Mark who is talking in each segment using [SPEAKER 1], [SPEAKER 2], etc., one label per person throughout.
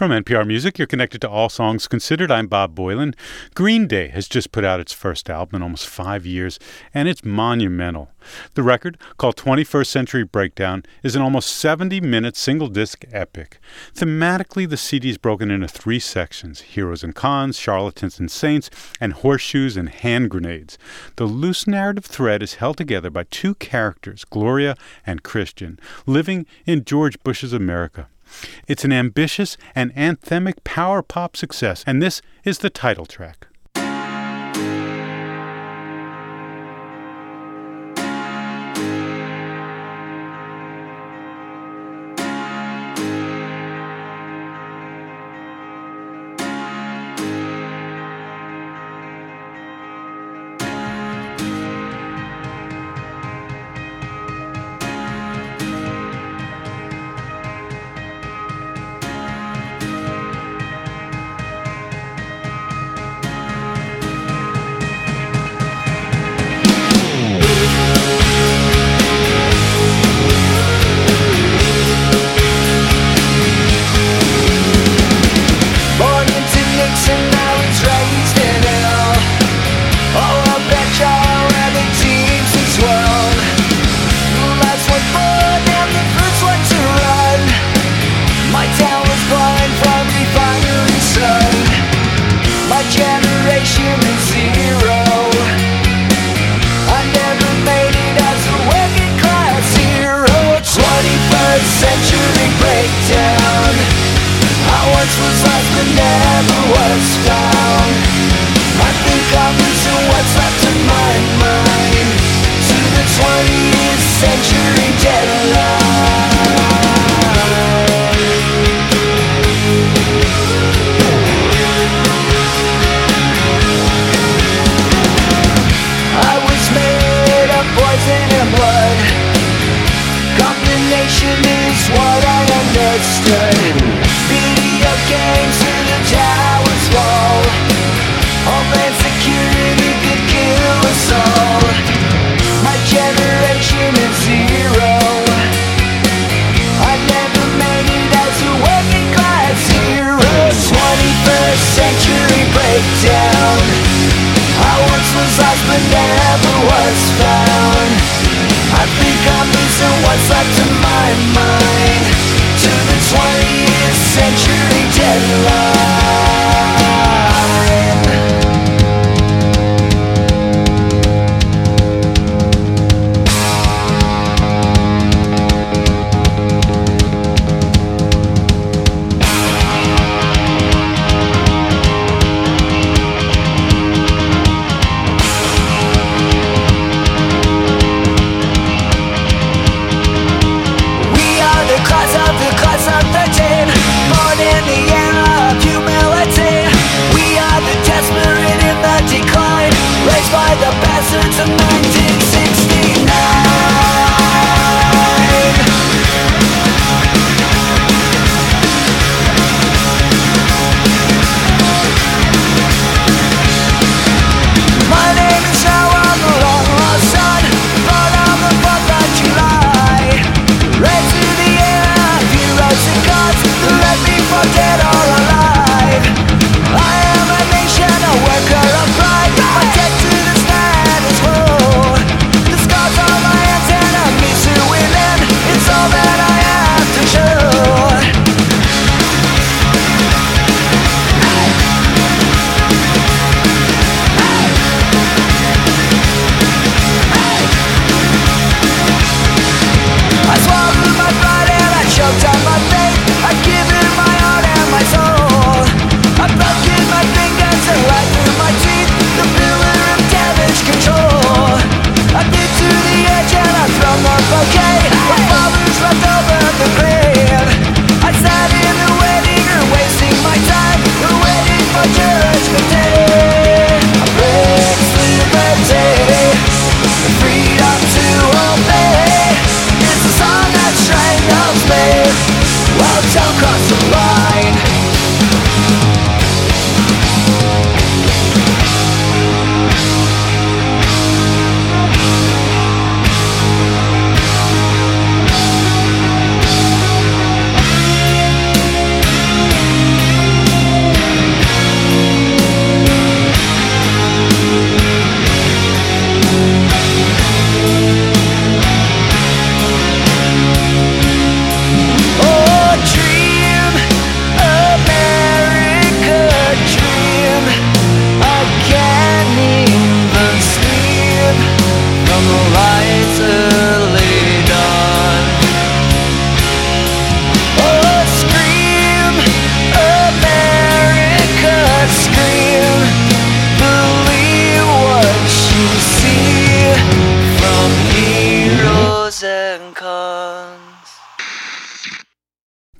[SPEAKER 1] From NPR Music, you're connected to All Songs Considered. I'm Bob Boylan. Green Day has just put out its first album in almost 5 years, and it's monumental. The record, called 21st Century Breakdown, is an almost 70-minute single-disc epic. Thematically, the CD is broken into 3 sections: heroes and cons, charlatans and saints, and horseshoes and hand grenades. The loose narrative thread is held together by 2 characters, Gloria and Christian, living in George Bush's America. It's an ambitious and anthemic power pop success, and this is the title track.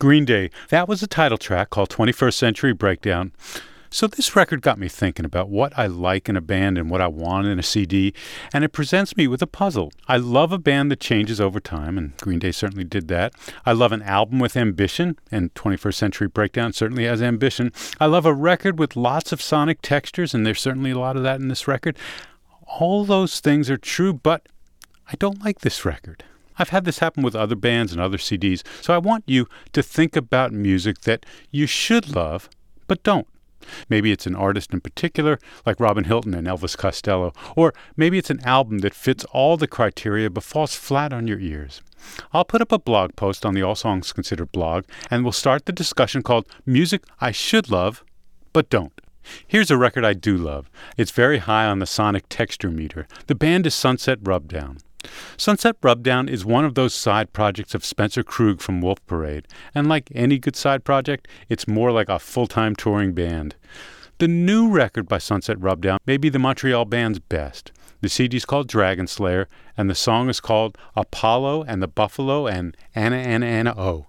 [SPEAKER 1] Green Day, that was a title track called 21st Century Breakdown. So this record got me thinking about what I like in a band and what I want in a CD, and it presents me with a puzzle. I love a band that changes over time, and Green Day certainly did that. I love an album with ambition, and 21st Century Breakdown certainly has ambition. I love a record with lots of sonic textures, and there's certainly a lot of that in this record. All those things are true, but I don't like this record. I've had this happen with other bands and other CDs, so I want you to think about music that you should love, but don't. Maybe it's an artist in particular, like Robin Hilton and Elvis Costello, or maybe it's an album that fits all the criteria but falls flat on your ears. I'll put up a blog post on the All Songs Considered blog, and we'll start the discussion called Music I Should Love, But Don't. Here's a record I do love. It's very high on the sonic texture meter. The band is Sunset Rubdown. Sunset Rubdown is one of those side projects of Spencer Krug from Wolf Parade, and like any good side project, it's more like a full-time touring band. The new record by Sunset Rubdown may be the Montreal band's best. The CD's called Dragon Slayer, and the song is called Apollo and the Buffalo and Anna Anna Anna Oh.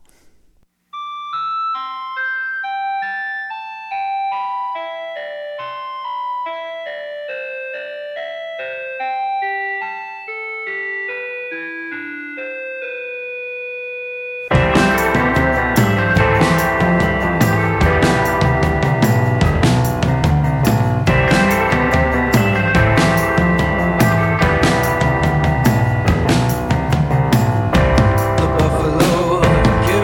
[SPEAKER 2] The buffalo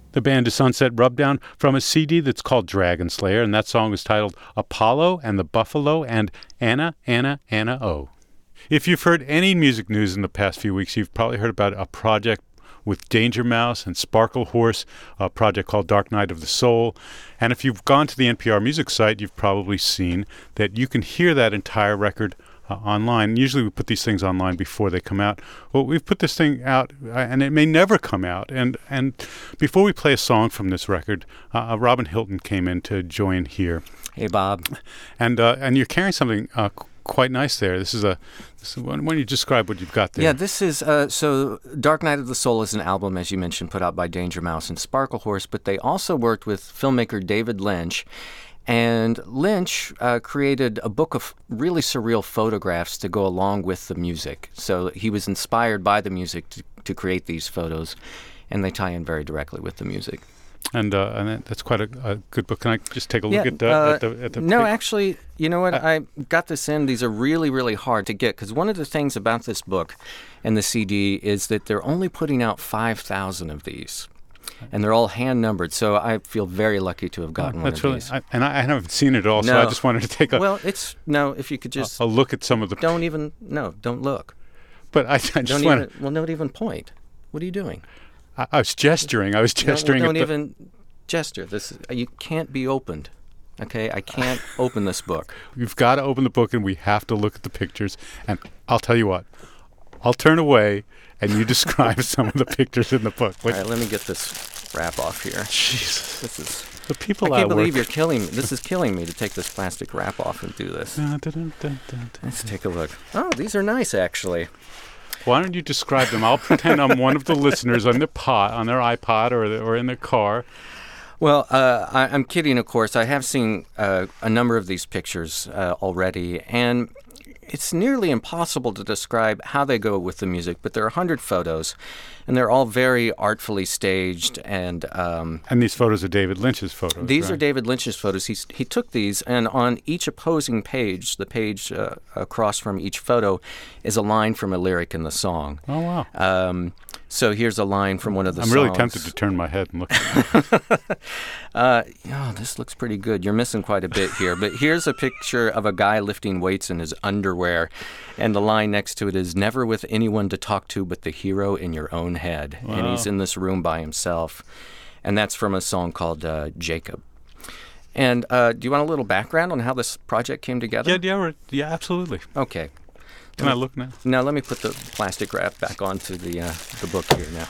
[SPEAKER 1] The band is Sunset Rubdown from a CD that's called Dragon Slayer, and that song is titled Apollo and the Buffalo and Anna, Anna, Anna O. If you've heard any music news in the past few weeks, you've probably heard about a project with Danger Mouse and Sparkle Horse, a project called Dark Night of the Soul. And if you've gone to the NPR music site, you've probably seen that you can hear that entire record online. Usually we put these things online before they come out. Well, we've put this thing out, and it may never come out. And before we play a song from this record, Robin Hilton came in to join here.
[SPEAKER 2] Hey, Bob.
[SPEAKER 1] And you're carrying something quite nice there. Why don't you describe what you've got there?
[SPEAKER 2] Yeah, this is, so Dark Night of the Soul is an album, as you mentioned, put out by Danger Mouse and Sparkle Horse, but they also worked with filmmaker David Lynch. And Lynch created a book of really surreal photographs to go along with the music. So he was inspired by the music to create these photos, and they tie in very directly with the music.
[SPEAKER 1] And that's quite a good book. Can I just take a look at the
[SPEAKER 2] No, actually, you know what? I got this in. These are really, really hard to get, because one of the things about this book and the CD is that they're only putting out 5,000 of these. And they're all hand-numbered, so I feel very lucky to have gotten one of these.
[SPEAKER 1] I haven't seen it all, so I just wanted to take
[SPEAKER 2] if you could just...
[SPEAKER 1] a look at some of the...
[SPEAKER 2] Don't look.
[SPEAKER 1] But I just want to...
[SPEAKER 2] Well, don't even point. What are you doing?
[SPEAKER 1] I was gesturing.
[SPEAKER 2] Don't even gesture. You can't be opened. Okay? I can't open this book.
[SPEAKER 1] You've got to open the book, and we have to look at the pictures. And I'll tell you what. I'll turn away, and you describe some of the pictures in the book.
[SPEAKER 2] All right, let me get this wrap off here.
[SPEAKER 1] Jesus.
[SPEAKER 2] This is...
[SPEAKER 1] The people
[SPEAKER 2] I can't believe you're killing me. This is killing me to take this plastic wrap off and do this.
[SPEAKER 1] Dun, dun, dun, dun.
[SPEAKER 2] Let's take a look. Oh, these are nice, actually.
[SPEAKER 1] Why don't you describe them? I'll pretend I'm one of the listeners on their iPod or in their car.
[SPEAKER 2] Well, I'm kidding, of course. I have seen a number of these pictures already, and it's nearly impossible to describe how they go with the music, but there are 100 photos, and they're all very artfully staged. And
[SPEAKER 1] these photos are David Lynch's photos,
[SPEAKER 2] These
[SPEAKER 1] right?
[SPEAKER 2] are David Lynch's photos. He took these, and on each opposing page, the page across from each photo, is a line from a lyric in the song.
[SPEAKER 1] Oh, wow.
[SPEAKER 2] So here's a line from one of the songs.
[SPEAKER 1] I'm really tempted to turn my head and look at it.
[SPEAKER 2] This looks pretty good. You're missing quite a bit here. But here's a picture of a guy lifting weights in his underwear. And the line next to it is, "Never with anyone to talk to but the hero in your own head." Wow. And he's in this room by himself. And that's from a song called Jacob. And do you want a little background on how this project came together?
[SPEAKER 1] Yeah, absolutely.
[SPEAKER 2] Okay.
[SPEAKER 1] Can I look now?
[SPEAKER 2] Now let me put the plastic wrap back onto the book here now.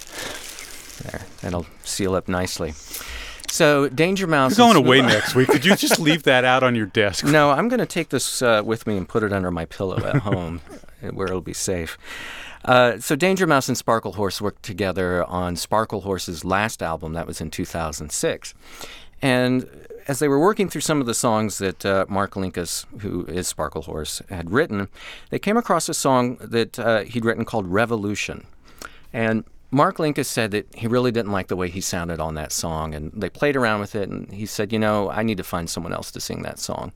[SPEAKER 2] There, that'll seal up nicely. So Danger Mouse...
[SPEAKER 1] You're going away next week. Could you just leave that out on your desk?
[SPEAKER 2] No, I'm going to take this with me and put it under my pillow at home where it'll be safe. So Danger Mouse and Sparkle Horse worked together on Sparkle Horse's last album. That was in 2006. And as they were working through some of the songs that Mark Linkous, who is Sparkle Horse, had written, they came across a song that he'd written called Revolution. And Mark Linkous said that he really didn't like the way he sounded on that song, and they played around with it, and he said, I need to find someone else to sing that song.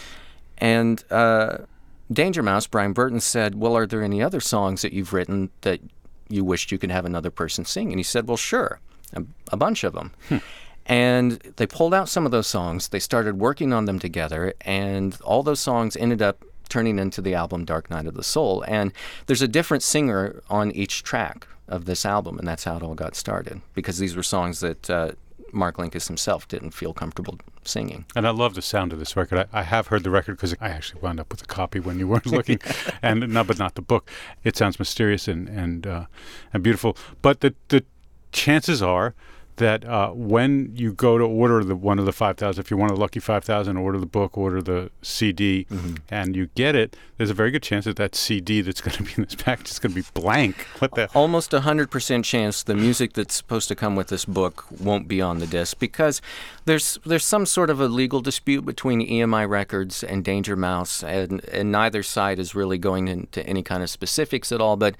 [SPEAKER 2] And Danger Mouse, Brian Burton, said, well, are there any other songs that you've written that you wished you could have another person sing? And he said, well, sure, a bunch of them. And they pulled out some of those songs, they started working on them together, and all those songs ended up turning into the album Dark Night of the Soul. And there's a different singer on each track of this album, and that's how it all got started, because these were songs that Mark Linkous himself didn't feel comfortable singing. And
[SPEAKER 1] I love the sound of this record. I have heard the record because I actually wound up with a copy when you weren't looking, but not the book. It sounds mysterious and beautiful. But the chances are that when you go to order one of the 5,000, if you want a lucky 5,000, order the book, order the CD, and you get it, there's a very good chance that CD that's going to be in this package is going to be blank.
[SPEAKER 2] Almost 100% chance the music that's supposed to come with this book won't be on the disc, because there's some sort of a legal dispute between EMI Records and Danger Mouse, and neither side is really going into any kind of specifics at all, but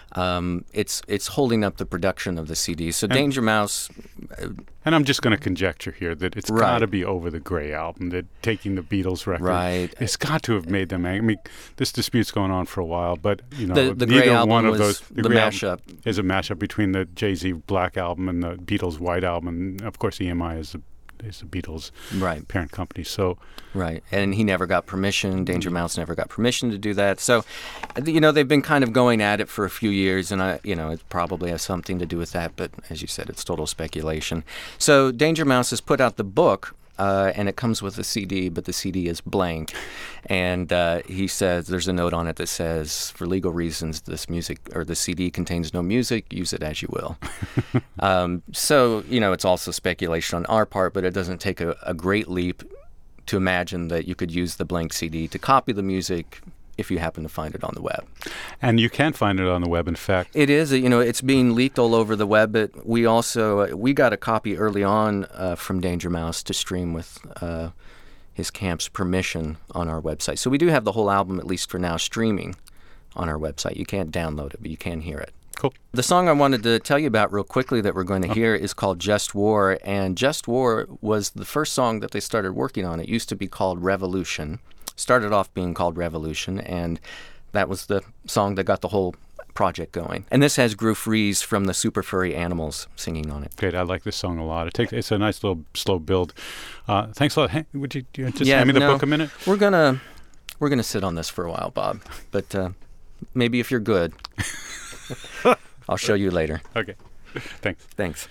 [SPEAKER 2] It's holding up the production of the CD. So Danger Mouse...
[SPEAKER 1] And I'm just going to conjecture here that it's
[SPEAKER 2] Right.
[SPEAKER 1] got to be over the Gray album, that taking the Beatles record,
[SPEAKER 2] Right.
[SPEAKER 1] it's got to have made them angry. I mean, this dispute's going on for a while, but you know,
[SPEAKER 2] The
[SPEAKER 1] neither
[SPEAKER 2] Gray album
[SPEAKER 1] one of
[SPEAKER 2] was
[SPEAKER 1] those
[SPEAKER 2] the
[SPEAKER 1] Gray
[SPEAKER 2] mashup.
[SPEAKER 1] album is a mashup between the Jay-Z Black album and the Beatles White album, and of course EMI is the Beatles'
[SPEAKER 2] Right.
[SPEAKER 1] parent company. So
[SPEAKER 2] Right. And he never got permission. Danger Mouse never got permission to do that. So, you know, they've been kind of going at it for a few years, and it probably has something to do with that. But as you said, it's total speculation. So Danger Mouse has put out the book, and it comes with a CD, but the CD is blank. And he says there's a note on it that says, for legal reasons, this music or the CD contains no music. Use it as you will. So, you know, it's also speculation on our part, but it doesn't take a great leap to imagine that you could use the blank CD to copy the music if you happen to find it on the web.
[SPEAKER 1] and you can find it on the web. In fact,
[SPEAKER 2] It is, it's being leaked all over the web, but we also, we got a copy early on from Danger Mouse to stream with his camp's permission on our website. So we do have the whole album, at least for now, streaming on our website. You can't download it, but you can hear it.
[SPEAKER 1] cool.
[SPEAKER 2] The song I wanted to tell you about real quickly that we're going to hear is called Just War, and Just War was the first song that they started working on. It used to be called Revolution. Started off being called Revolution, and that was the song that got the whole project going. And this has Gru Fries from the Super Furry Animals singing on it.
[SPEAKER 1] Great, I like this song a lot. It's a nice little slow build. Thanks a lot. Would you just
[SPEAKER 2] Yeah,
[SPEAKER 1] hand me the
[SPEAKER 2] no.
[SPEAKER 1] book a minute?
[SPEAKER 2] We're gonna sit on this for a while, Bob. But maybe if you're good, I'll show you later.
[SPEAKER 1] Okay, thanks.
[SPEAKER 2] Thanks.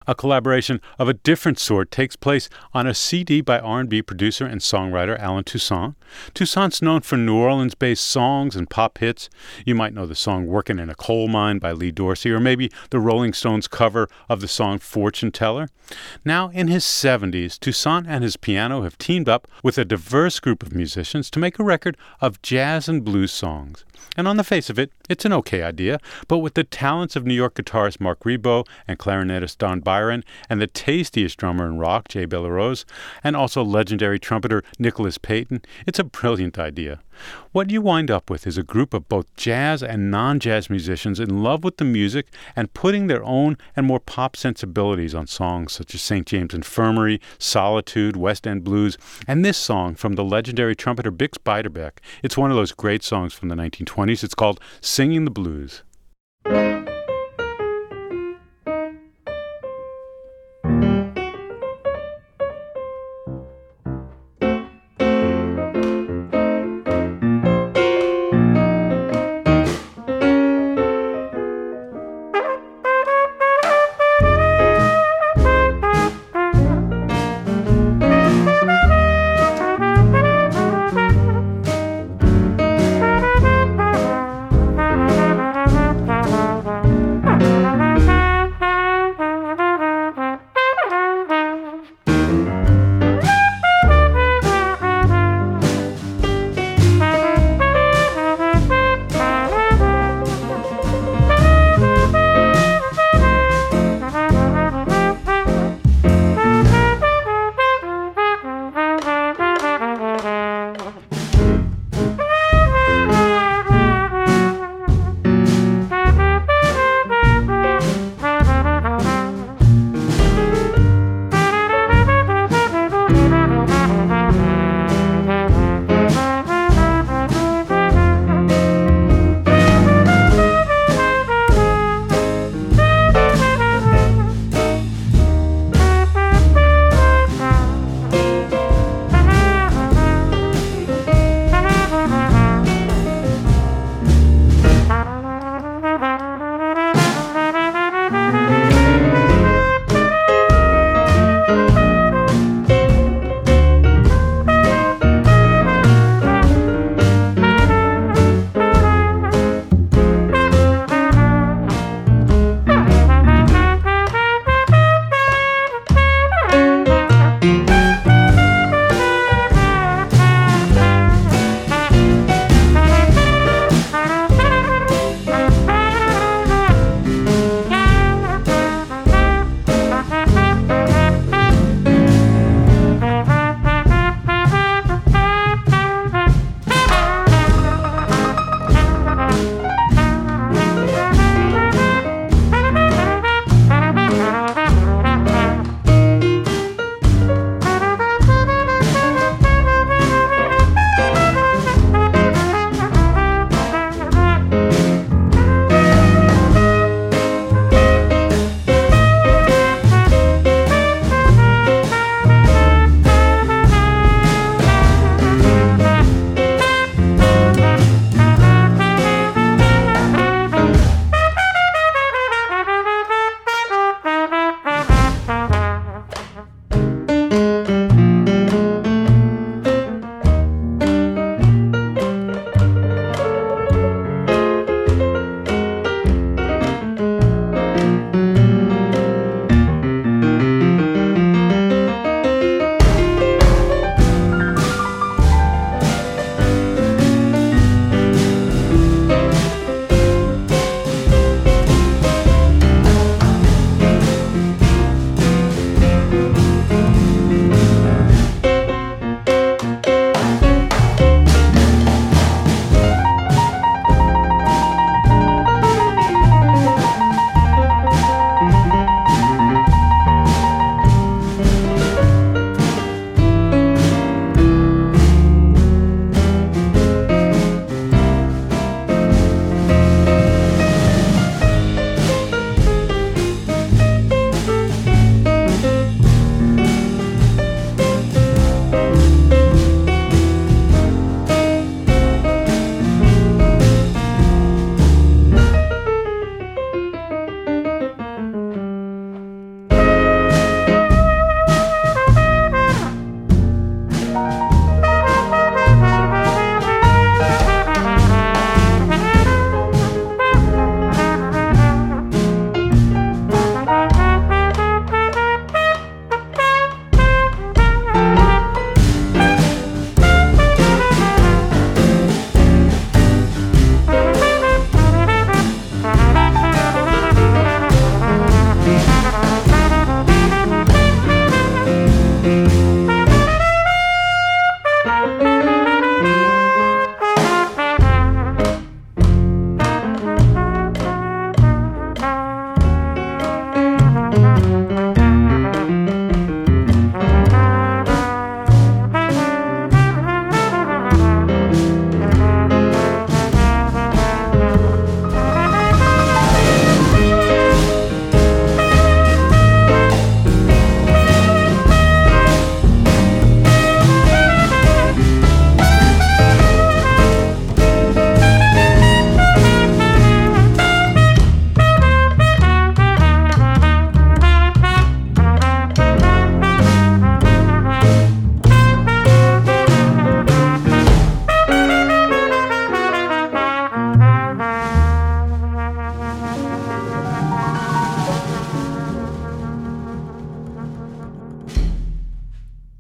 [SPEAKER 1] A collaboration of a different sort takes place on a CD by R&B producer and songwriter Allen Toussaint. Toussaint's known for New Orleans-based songs and pop hits. You might know the song Workin' in a Coal Mine by Lee Dorsey, or maybe the Rolling Stones cover of the song Fortune Teller. Now, in his 70s, Toussaint and his piano have teamed up with a diverse group of musicians to make a record of jazz and blues songs. And on the face of it, it's an okay idea, but with the talents of New York guitarist Marc Ribot and clarinetist Don Byron and the tastiest drummer in rock, Jay Bellerose, and also legendary trumpeter Nicholas Payton, it's a brilliant idea. What you wind up with is a group of both jazz and non-jazz musicians in love with the music and putting their own and more pop sensibilities on songs such as St. James Infirmary, Solitude, West End Blues, and this song from the legendary trumpeter Bix Beiderbecke. It's one of those great songs from the 1920s. It's called Singing the Blues.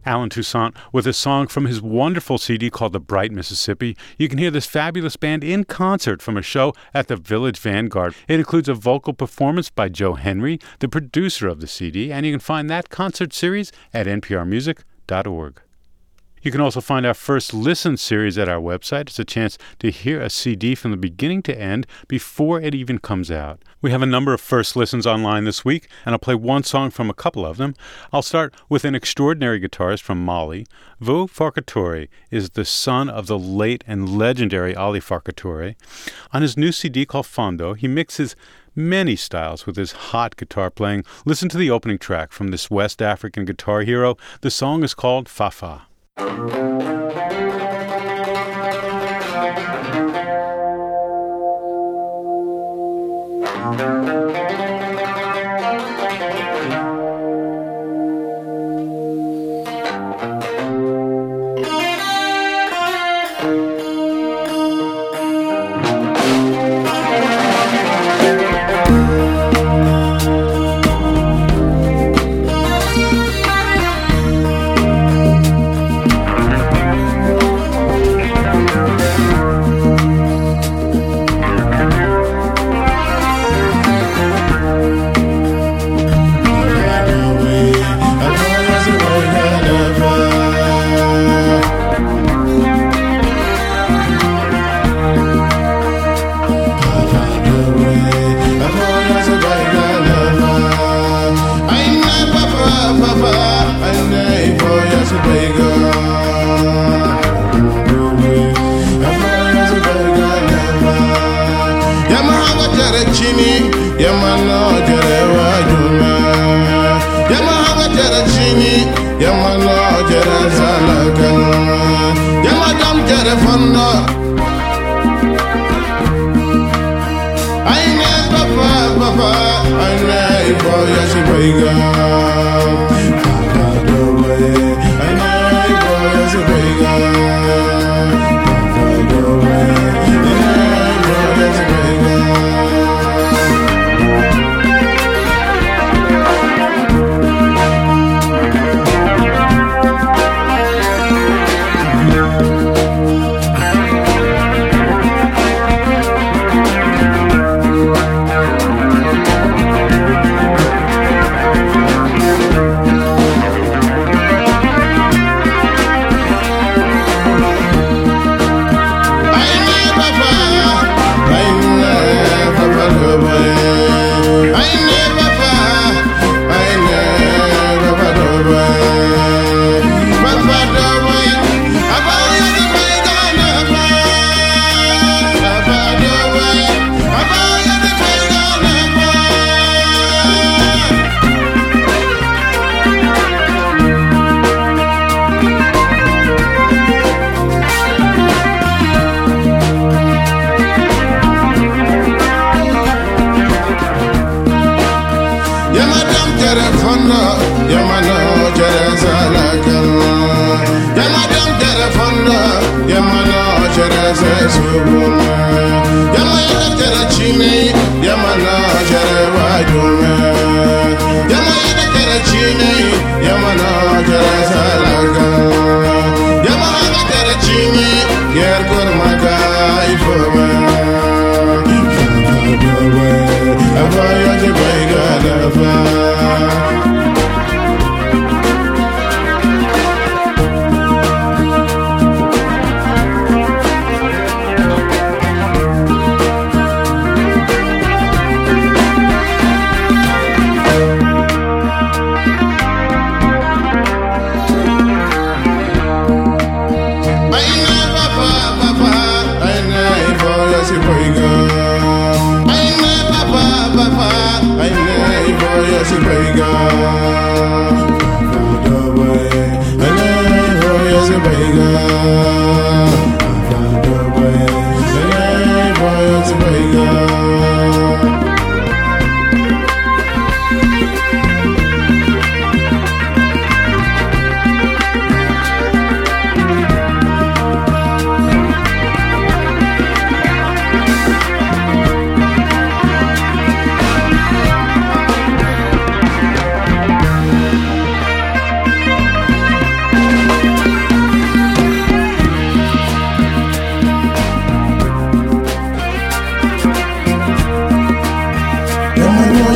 [SPEAKER 1] Alan Toussaint with a song from his wonderful CD called The Bright Mississippi. You can hear this fabulous band in concert from a show at the Village Vanguard. It includes a vocal performance by Joe Henry, the producer of the CD, and you can find that concert series at nprmusic.org. You can also find our First Listen series at our website. It's a chance to hear a CD from the beginning to end before it even comes out. We have a number of First Listens online this week, and I'll play one song from a couple of them. I'll start with an extraordinary guitarist from Mali. Vo Farkatori is the son of the late and legendary Ali Farkatori. On his new CD called Fondo, he mixes many styles with his hot guitar playing. Listen to the opening track from this West African guitar hero. The song is called Fafa.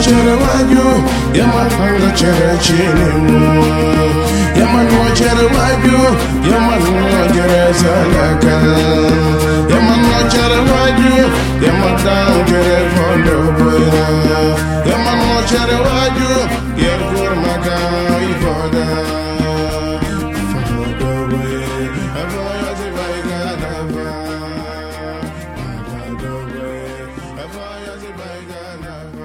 [SPEAKER 3] chere waju, yama panga chere chini. Yama no chere waju, yama no chere salaka. Yama no chere waju, yama down chere fondo boya. Yama no chere waju, yer kurmaka ifoda. Fondo boya, avoya se vaiga nava. Fondo boya, avoya se vaiga nava.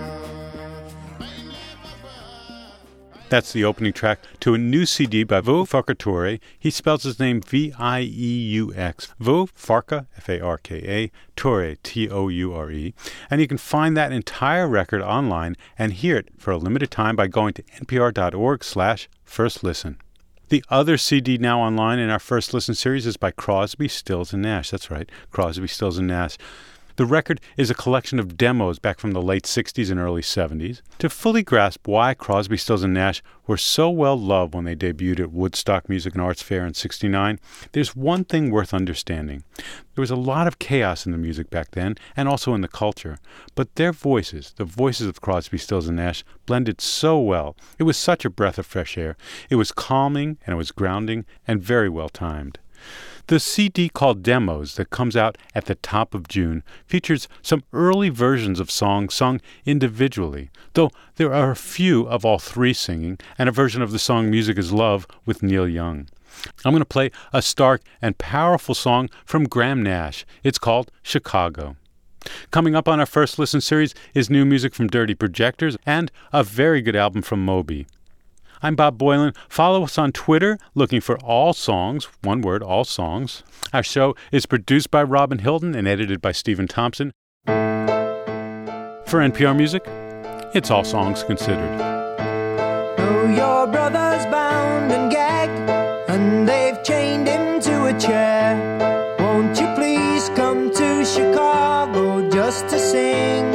[SPEAKER 1] That's the opening track to a new CD by Vo Farka Toure. He spells his name V-I-E-U-X. Vo Farka, F-A-R-K-A, Toure, T-O-U-R-E. And you can find that entire record online and hear it for a limited time by going to npr.org/firstlisten. The other CD now online in our First Listen series is by Crosby, Stills, and Nash. That's right, Crosby, Stills, and Nash. The record is a collection of demos back from the late 60s and early 70s. To fully grasp why Crosby, Stills, and Nash were so well loved when they debuted at Woodstock Music and Arts Fair in '69, there's one thing worth understanding. There was a lot of chaos in the music back then, and also in the culture. But their voices, the voices of Crosby, Stills, and Nash, blended so well. It was such a breath of fresh air. It was calming, and it was grounding, and very well timed. The CD called Demos that comes out at the top of June features some early versions of songs sung individually, though there are a few of all three singing, and a version of the song Music is Love with Neil Young. I'm going to play a stark and powerful song from Graham Nash. It's called Chicago. Coming up on our First Listen series is new music from Dirty Projectors and a very good album from Moby. I'm Bob Boilen. Follow us on Twitter, looking for All Songs, one word, All Songs. Our show is produced by Robin Hilton and edited by Stephen Thompson. For NPR Music, it's All Songs Considered.
[SPEAKER 4] Oh, your brother's bound and gagged, and they've chained him to a chair. Won't you please come to Chicago just to sing?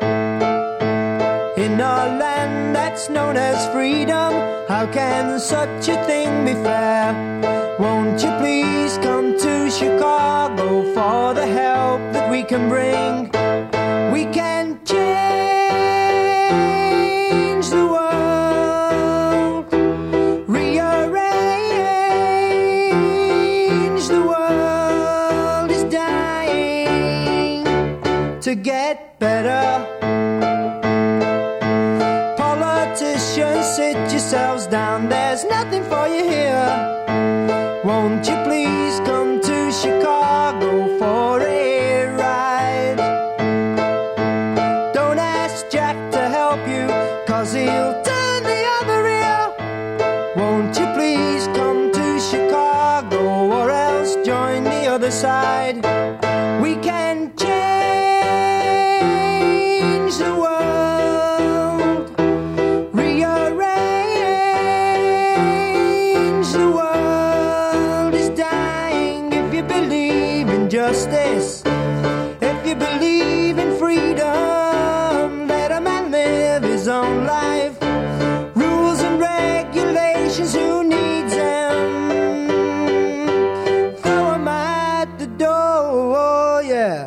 [SPEAKER 4] In a land that's known as freedom, how can such a thing be fair? Won't you please come to Chicago for the help that we can bring? We can change the world, rearrange the world is dying to get better. Sit yourselves down, there's nothing for you here. Won't you please come to Chicago for a ride? Don't ask Jack to help you, 'cause he'll turn the other ear. Won't you please come to Chicago, or else join the other side? We can change the world. Justice. If you believe in freedom, let a man live his own life. Rules and regulations, who needs them? Throw them at the door, oh yeah.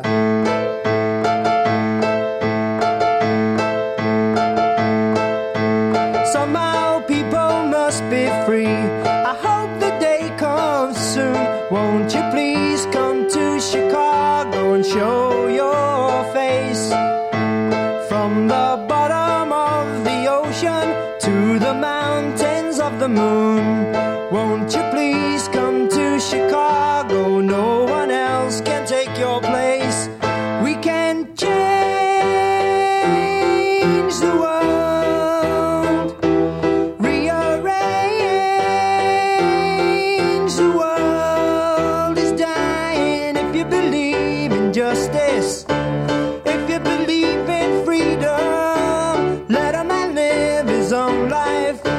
[SPEAKER 4] Somehow people must be free. I hope the day comes soon. Won't you please come to Chicago and show your face? From the bottom of the ocean to the mountains of the moon. Won't you please come to Chicago? No one else can take your place. We can change the world, rearrange the world is dying. If you believe in justice, if you believe in freedom, let a man live his own life.